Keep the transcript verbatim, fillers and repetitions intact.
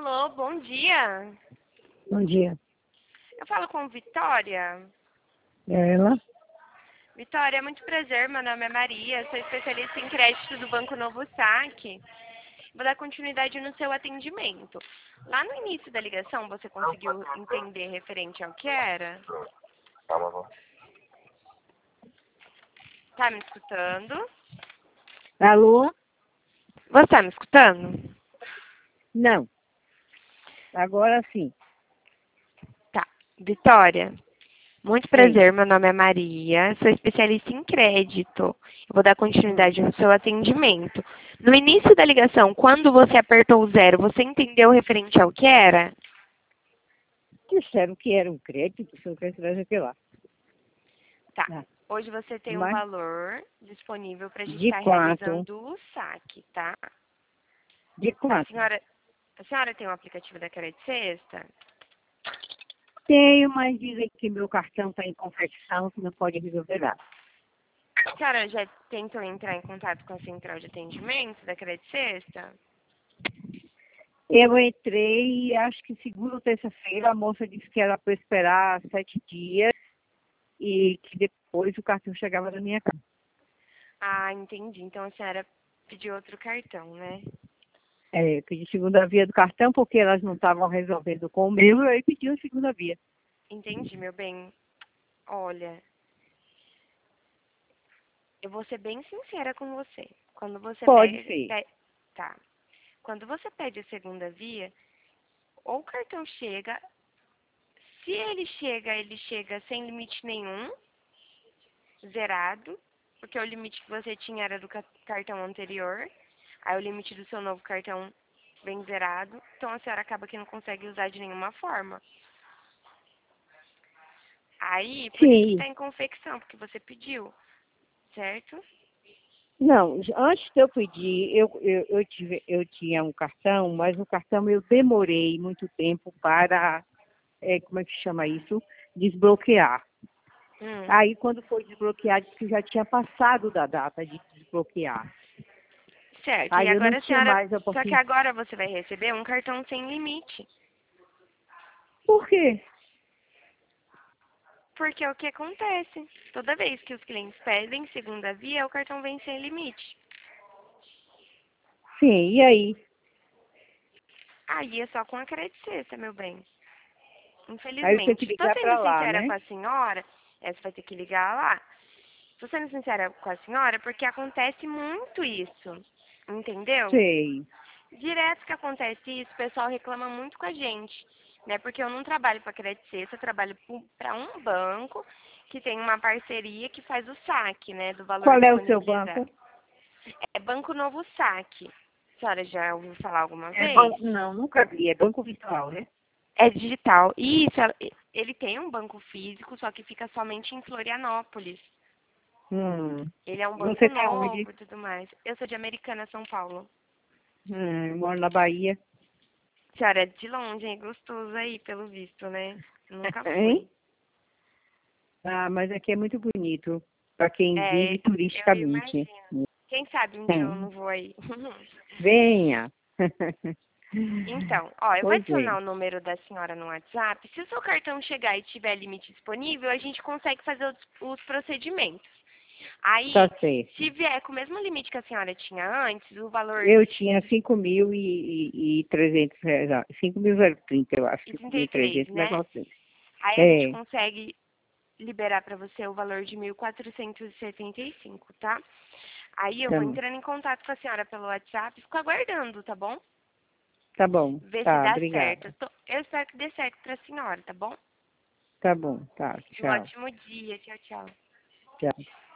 Alô, bom dia. Bom dia. Eu falo com Vitória. É ela? Vitória, muito prazer. Meu nome é Maria. Sou especialista em crédito do Banco Novo Saque. Vou dar continuidade no seu atendimento. Lá no início da ligação, você conseguiu entender referente ao que era? Tá me escutando? Alô? Você tá me escutando? Não. Agora sim. Tá. Vitória, muito Sim. prazer. Meu nome é Maria. Sou especialista em crédito. Eu vou dar continuidade no seu atendimento. No início da ligação, quando você apertou o zero, você entendeu referente ao que era? Disseram que era um crédito, se eu quero trazer que lá. Tá. Ah, Hoje você tem um mas valor disponível para a gente de estar quanto? realizando o saque, tá? De A quanto? senhora, a senhora tem o aplicativo da Crédito Sexta? Tenho, mas dizem que meu cartão está em confecção, que não pode resolver nada. A senhora já tentou entrar em contato com a central de atendimento da Crédito Sexta? Eu entrei e acho que segunda ou terça-feira a moça disse que era para esperar sete dias e que depois o cartão chegava na minha casa. Ah, entendi. Então a senhora pediu outro cartão, né? É, eu pedi segunda via do cartão porque elas não estavam resolvendo com o meu, aí pedi a segunda via. Entendi, meu bem. Olha, eu vou ser bem sincera com você. Quando você Pode pede, ser. pe- tá. Quando você pede a segunda via, ou o cartão chega, se ele chega, ele chega sem limite nenhum, zerado, porque o limite que você tinha era do ca- cartão anterior, aí o limite do seu novo cartão vem zerado, então a senhora acaba que não consegue usar de nenhuma forma. Aí, por isso que Sim. está em confecção, porque você pediu, certo? Não, antes de eu pedir, eu, eu, eu, tive, eu tinha um cartão, mas o cartão eu demorei muito tempo para, é, como é que chama isso? Desbloquear. Hum, Aí, quando foi desbloquear, disse que já tinha passado da data de desbloquear. certo. E Aí eu não agora a tinha senhora, mais a só que oportunidade. agora você vai receber um cartão sem limite. Por quê? Porque é o que acontece? Toda vez que os clientes pedem segunda via, o cartão vem sem limite. Sim, e aí? Aí é só com a Crédito Sexta, meu bem. Aí eu tenho que Infelizmente. Estou ligar sendo para lá, sincera né? com a senhora, é, você vai ter que ligar lá. Estou sendo sincera com a senhora porque acontece muito isso. Entendeu? Sei. Direto que acontece isso, o pessoal reclama muito com a gente. Né? Porque eu não trabalho para a Crédito Sexta, eu trabalho para um banco que tem uma parceria que faz o saque, né, do valor Qual é o seu disponibilizado. banco? É Banco Novo Saque. A senhora já ouviu falar alguma É vez? banco, não, nunca vi. É banco virtual, né? É digital. Isso, ela- ele tem um banco físico, só que fica somente em Florianópolis. Hum. Ele é um banco Você tá onde? novo e tudo mais. Eu sou de Americana, São Paulo. Hum, eu moro na Bahia. Senhora, é de longe, é gostoso aí, pelo visto, né? Nunca Hein? fui. Ah, mas aqui é muito bonito para quem É, vive eu turisticamente. imagino. Quem sabe um dia eu Hum. não vou aí. Venha. Então, ó, eu vou Pois é, adicionar o número da senhora no WhatsApp. Se o seu cartão chegar e tiver limite disponível, a gente consegue fazer os, os procedimentos. tá Aí, certo. se vier com o mesmo limite que a senhora tinha antes, o valor Eu tinha cinco mil e trezentos reais. ah, cinco mil e trinta, eu acho. de cinco trinta mil e e três, trezentos, né? negócio desse. Aí a gente É, consegue liberar para você o valor de mil quatrocentos e setenta e cinco, tá? Aí eu tá, vou entrando em contato com a senhora pelo WhatsApp, fico aguardando, tá bom? tá bom. Ver se Tá, dá certo. obrigada. Tô- Eu espero que dê certo para a senhora, tá bom? Tá bom, tá. Um Tchau. ótimo dia. Tchau, tchau. Tchau.